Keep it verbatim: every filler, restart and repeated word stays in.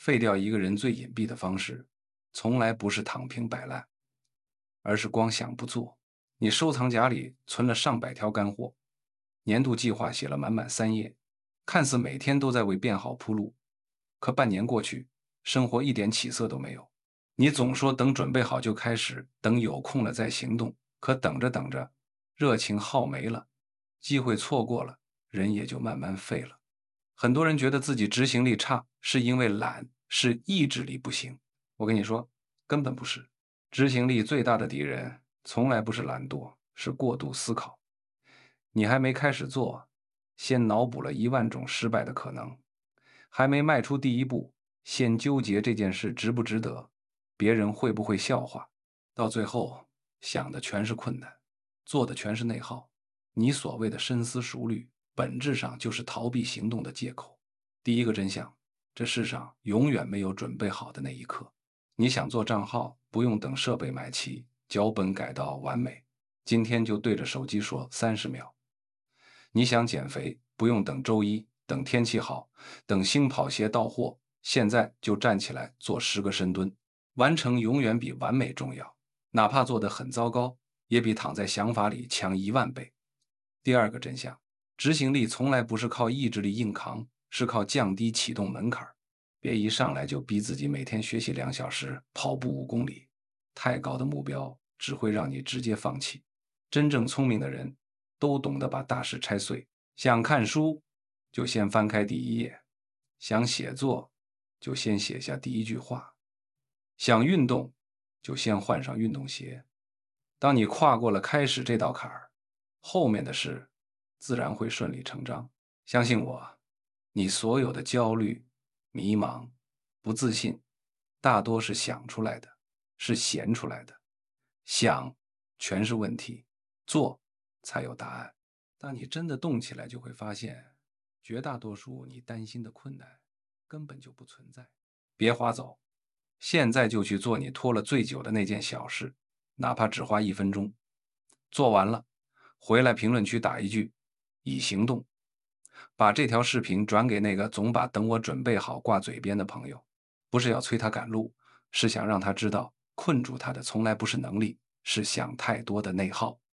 废掉一个人最隐蔽的方式，从来不是躺平摆烂，而是光想不做。你收藏夹里存了上百条干货，年度计划写了满满三页，看似每天都在为变好铺路，可半年过去，生活一点起色都没有。你总说等准备好就开始，等有空了再行动，可等着等着，热情耗没了，机会错过了，人也就慢慢废了。很多人觉得自己执行力差，是因为懒，是意志力不行。我跟你说，根本不是。执行力最大的敌人，从来不是懒惰，是过度思考。你还没开始做，先脑补了一万种失败的可能；还没迈出第一步，先纠结这件事值不值得，别人会不会笑话。到最后，想的全是困难，做的全是内耗。你所谓的深思熟虑，本质上就是逃避行动的借口。第一个真相，这世上永远没有准备好的那一刻。你想做账号，不用等设备买齐，脚本改到完美，今天就对着手机说三十秒。你想减肥，不用等周一，等天气好，等新跑鞋到货，现在就站起来做十个深蹲。完成永远比完美重要，哪怕做得很糟糕，也比躺在想法里强一万倍。第二个真相，执行力从来不是靠意志力硬扛，是靠降低启动门槛。别一上来就逼自己每天学习两小时，跑步五公里，太高的目标只会让你直接放弃。真正聪明的人都懂得把大事拆碎，想看书就先翻开第一页，想写作就先写下第一句话，想运动就先换上运动鞋。当你跨过了开始这道坎儿，后面的事自然会顺理成章。相信我，你所有的焦虑、迷茫、不自信，大多是想出来的，是闲出来的。想全是问题，做才有答案。当你真的动起来，就会发现，绝大多数你担心的困难根本就不存在。别划走，现在就去做你拖了最久的那件小事，哪怕只花一分钟。做完了，回来评论区打一句“已行动”，把这条视频转给那个总把“等我准备好”挂嘴边的朋友，不是要催他赶路，是想让他知道，困住他的从来不是能力，是想太多的内耗。